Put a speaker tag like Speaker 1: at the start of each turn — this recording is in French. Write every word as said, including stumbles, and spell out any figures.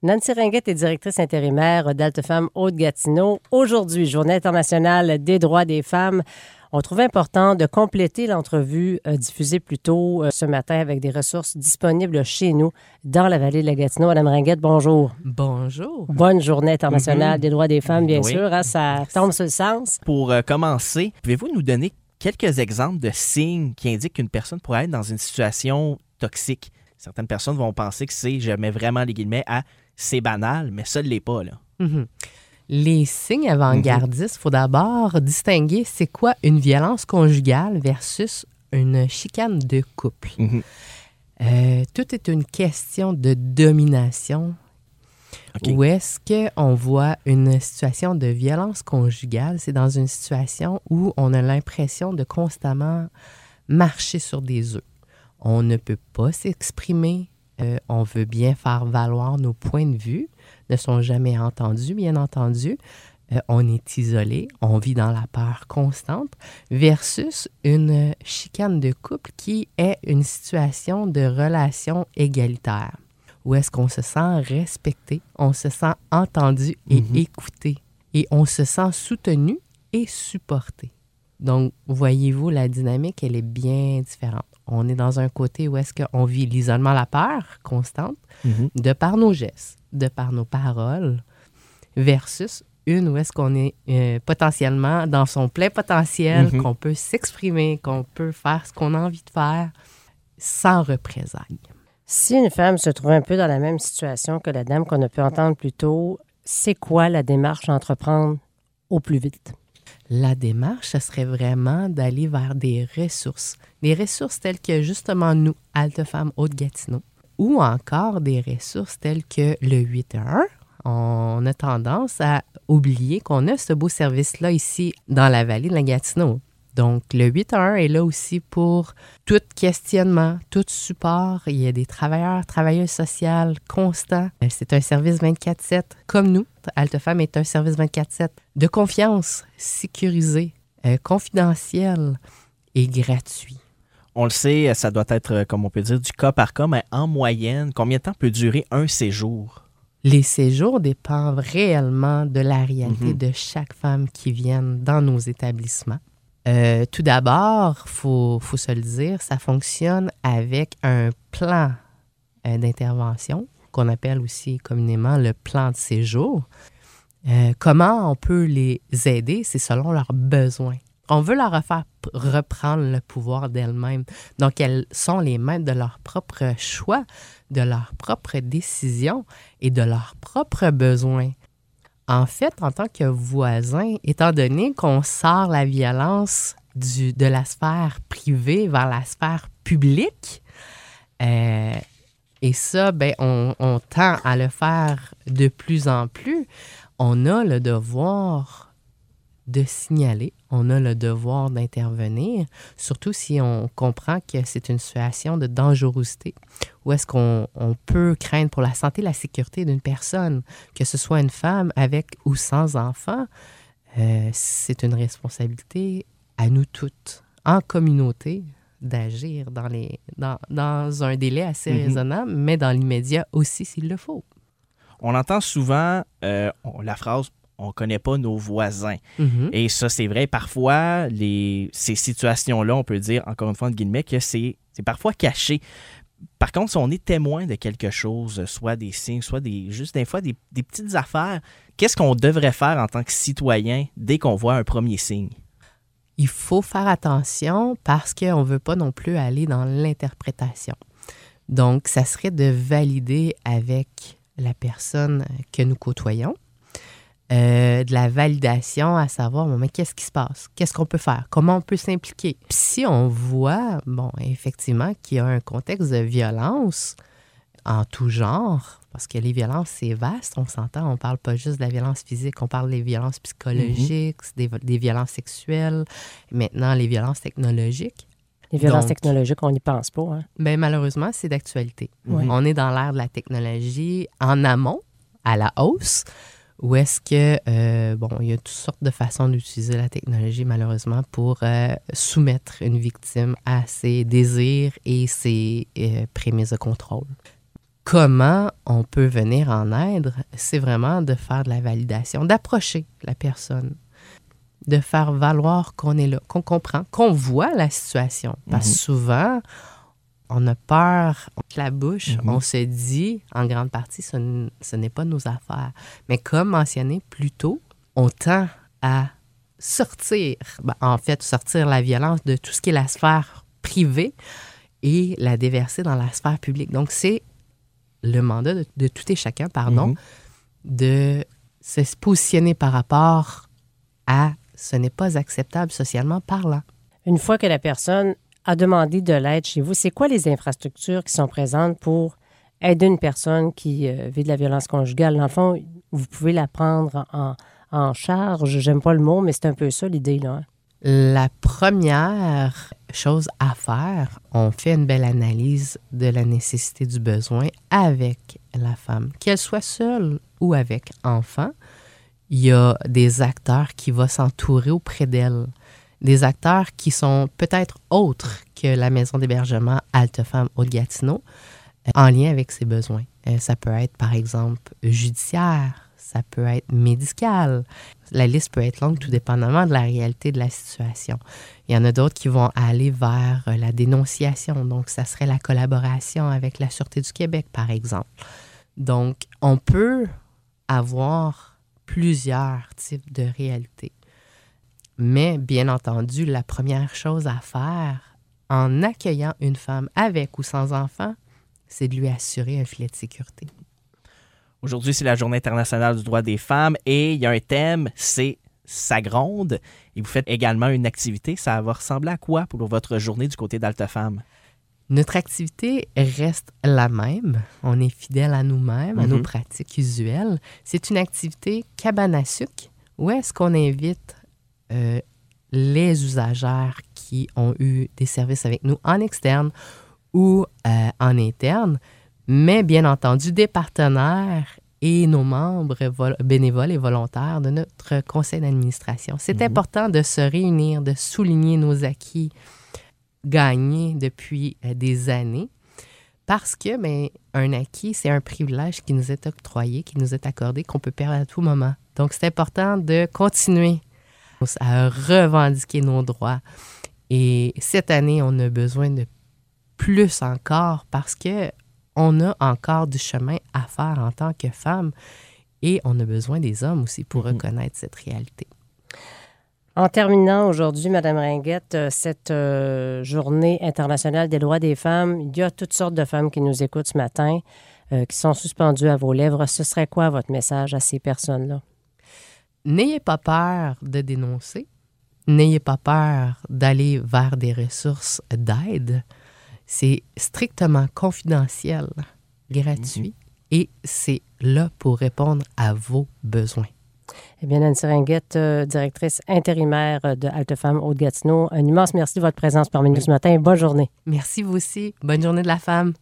Speaker 1: Nancy Ringuette est directrice intérimaire d'Altefemme Haute-Gatineau. Aujourd'hui, Journée internationale des droits des femmes. On trouve important de compléter l'entrevue euh, diffusée plus tôt euh, ce matin avec des ressources disponibles chez nous dans la vallée de la Gatineau. Madame Ringuette, bonjour.
Speaker 2: Bonjour.
Speaker 1: Bonne Journée internationale
Speaker 3: Mm-hmm.
Speaker 1: des droits des femmes, bien
Speaker 3: Oui.
Speaker 1: sûr. Hein, ça tombe sur le sens.
Speaker 3: Pour euh, commencer, pouvez-vous nous donner quelques exemples de signes qui indiquent qu'une personne pourrait être dans une situation toxique? Certaines personnes vont penser que c'est, je mets vraiment les guillemets, à c'est banal, mais ça ne l'est pas, là.
Speaker 2: Mm-hmm. Les signes avant-gardistes, il faut d'abord distinguer c'est quoi une violence conjugale versus une chicane de couple.
Speaker 3: Mm-hmm.
Speaker 2: Euh, tout est une question de domination.
Speaker 3: Okay.
Speaker 2: Où est-ce qu'on voit une situation de violence conjugale? C'est dans une situation où on a l'impression de constamment marcher sur des œufs. On ne peut pas s'exprimer. Euh, on veut bien faire valoir nos points de vue, ne sont jamais entendus, bien entendu. Euh, on est isolé, on vit dans la peur constante, versus une chicane de couple qui est une situation de relation égalitaire, où est-ce qu'on se sent respecté, on se sent entendu et mm-hmm. écouté, et on se sent soutenu et supporté. Donc, voyez-vous, la dynamique, elle est bien différente. On est dans un côté où est-ce qu'on vit l'isolement, la peur constante, mm-hmm. de par nos gestes, de par nos paroles, versus une où est-ce qu'on est euh, potentiellement dans son plein potentiel, mm-hmm. qu'on peut s'exprimer, qu'on peut faire ce qu'on a envie de faire sans représailles.
Speaker 1: Si une femme se trouve un peu dans la même situation que la dame qu'on a pu entendre plus tôt, c'est quoi la démarche à entreprendre au plus vite?
Speaker 2: La démarche, ce serait vraiment d'aller vers des ressources. Des ressources telles que, justement, nous, Altefemme Haute-Gatineau, ou encore des ressources telles que le huit un un. On a tendance à oublier qu'on a ce beau service-là ici dans la vallée de la Gatineau. Donc, le huit un un est là aussi pour tout questionnement, tout support. Il y a des travailleurs, travailleuses sociales constants. C'est un service vingt-quatre sept comme nous. Altefemme est un service vingt-quatre sept de confiance, sécurisé, euh, confidentiel et gratuit.
Speaker 3: On le sait, ça doit être, comme on peut dire, du cas par cas, mais en moyenne, combien de temps peut durer un séjour?
Speaker 2: Les séjours dépendent réellement de la réalité mm-hmm. de chaque femme qui vient dans nos établissements. Euh, tout d'abord, il faut, faut se le dire, ça fonctionne avec un plan euh, d'intervention qu'on appelle aussi communément le plan de séjour. Euh, comment on peut les aider? C'est selon leurs besoins. On veut leur faire p- reprendre le pouvoir d'elles-mêmes. Donc, elles sont les maîtres de leurs propres choix, de leurs propres décisions et de leurs propres besoins. En fait, en tant que voisin, étant donné qu'on sort la violence du, de la sphère privée vers la sphère publique, euh, et ça, ben, on, on tend à le faire de plus en plus, on a le devoir de signaler, on a le devoir d'intervenir, surtout si on comprend que c'est une situation de dangerosité, où est-ce qu'on on peut craindre pour la santé et la sécurité d'une personne, que ce soit une femme avec ou sans enfant, euh, c'est une responsabilité à nous toutes, en communauté, d'agir dans, les, dans, dans un délai assez mm-hmm. raisonnable, mais dans l'immédiat aussi s'il le faut.
Speaker 3: On entend souvent euh, on, la phrase « on ne connaît pas nos voisins
Speaker 2: mm-hmm. ». Et
Speaker 3: ça, c'est vrai. Parfois, les, ces situations-là, on peut dire, encore une fois, entre guillemets, que c'est, c'est parfois caché. Par contre, si on est témoin de quelque chose, soit des signes, soit des, juste des fois des, des petites affaires, qu'est-ce qu'on devrait faire en tant que citoyen dès qu'on voit un premier signe?
Speaker 2: Il faut faire attention parce qu'on ne veut pas non plus aller dans l'interprétation. Donc, ça serait de valider avec la personne que nous côtoyons, euh, de la validation à savoir, bon, mais qu'est-ce qui se passe? Qu'est-ce qu'on peut faire? Comment on peut s'impliquer? Puis si on voit, bon, effectivement, qu'il y a un contexte de violence en tout genre, parce que les violences, c'est vaste, on s'entend, on ne parle pas juste de la violence physique, on parle des violences psychologiques, mm-hmm. des, des violences sexuelles, maintenant les violences technologiques.
Speaker 1: Les violences
Speaker 2: Donc,
Speaker 1: technologiques, on n'y pense pas. Hein?
Speaker 2: Bien, malheureusement, c'est d'actualité.
Speaker 1: Oui.
Speaker 2: On est dans l'ère de la technologie en amont, à la hausse, où est-ce que, euh, bon, il y a toutes sortes de façons d'utiliser la technologie, malheureusement, pour euh, soumettre une victime à ses désirs et ses euh, prémices de contrôle. comment on peut venir en aide, c'est vraiment de faire de la validation, d'approcher la personne, de faire valoir qu'on est là, qu'on comprend, qu'on voit la situation. Parce que mm-hmm. souvent, on a peur, on la bouche, mm-hmm. on se dit, en grande partie, ce, n- ce n'est pas nos affaires. Mais comme mentionné plus tôt, on tend à sortir, ben, en fait, sortir la violence de tout ce qui est la sphère privée et la déverser dans la sphère publique. Donc, c'est le mandat de, de tout et chacun, pardon, mm-hmm. de se positionner par rapport à ce n'est pas acceptable socialement parlant.
Speaker 1: Une fois que la personne a demandé de l'aide chez vous, c'est quoi les infrastructures qui sont présentes pour aider une personne qui euh, vit de la violence conjugale? Dans le fond, vous pouvez la prendre en, en charge. J'aime pas le mot, mais c'est un peu ça l'idée, là. Hein?
Speaker 2: La première chose à faire, on fait une belle analyse de la nécessité du besoin avec la femme, qu'elle soit seule ou avec enfant. Il y a des acteurs qui vont s'entourer auprès d'elle, des acteurs qui sont peut-être autres que la maison d'hébergement Halte-Femme Haute-Gatineau, en lien avec ses besoins. Ça peut être, par exemple, judiciaire, ça peut être médical. La liste peut être longue, tout dépendamment de la réalité de la situation. Il y en a d'autres qui vont aller vers la dénonciation. Donc, ça serait la collaboration avec la Sûreté du Québec, par exemple. Donc, on peut avoir plusieurs types de réalités. Mais, bien entendu, la première chose à faire en accueillant une femme avec ou sans enfant, c'est de lui assurer un filet de sécurité.
Speaker 3: Aujourd'hui, c'est la Journée internationale du droit des femmes et il y a un thème, c'est Ça gronde. Et vous faites également une activité. Ça va ressembler à quoi pour votre journée du côté d'Halte-Femme?
Speaker 2: Notre activité reste la même. On est fidèle à nous-mêmes, mm-hmm. à nos pratiques usuelles. C'est une activité cabane à sucre où est-ce qu'on invite euh, les usagères qui ont eu des services avec nous en externe ou euh, en interne, mais bien entendu des partenaires et nos membres vol- bénévoles et volontaires de notre conseil d'administration. C'est mm-hmm. important de se réunir, de souligner nos acquis gagnés depuis euh, des années, parce que bien, un acquis, c'est un privilège qui nous est octroyé, qui nous est accordé, qu'on peut perdre à tout moment. Donc, c'est important de continuer à revendiquer nos droits. Et cette année, on a besoin de plus encore parce que on a encore du chemin à faire en tant que femme et on a besoin des hommes aussi pour mm-hmm. reconnaître cette réalité.
Speaker 1: En terminant aujourd'hui, Mme Ringuette, cette euh, journée internationale des droits des femmes, il y a toutes sortes de femmes qui nous écoutent ce matin, euh, qui sont suspendues à vos lèvres. Ce serait quoi votre message à ces personnes-là?
Speaker 2: N'ayez pas peur de dénoncer. N'ayez pas peur d'aller vers des ressources d'aide. C'est strictement confidentiel, gratuit, mm-hmm. et c'est là pour répondre à vos besoins.
Speaker 1: Eh bien, Nancy Ringuette, euh, directrice intérimaire de Halte-Femme Haute-Gatineau, un immense merci de votre présence parmi nous ce matin et bonne journée.
Speaker 2: Merci vous aussi. Bonne journée de la femme.